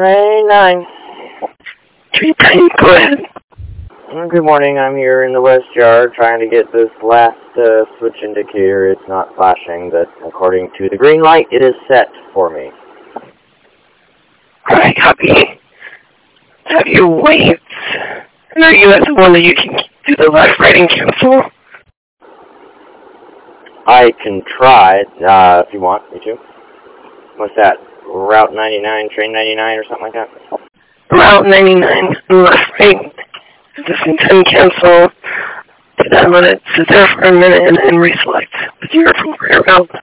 Train 9. Train 9, go ahead. Good morning, I'm here in the West Yard trying to get this last switch indicator. It's not flashing, but according to the green light, it is set for me. Alright, copy. Have your weights. Are you at the one that you can do the left, right, and cancel? I can try, if you want me to. What's that? Route 99, Train 99, or something like that? Route 99, left, right. Just intend cancel. Do that, let it sit there for a minute, and then reselect with your appropriate route.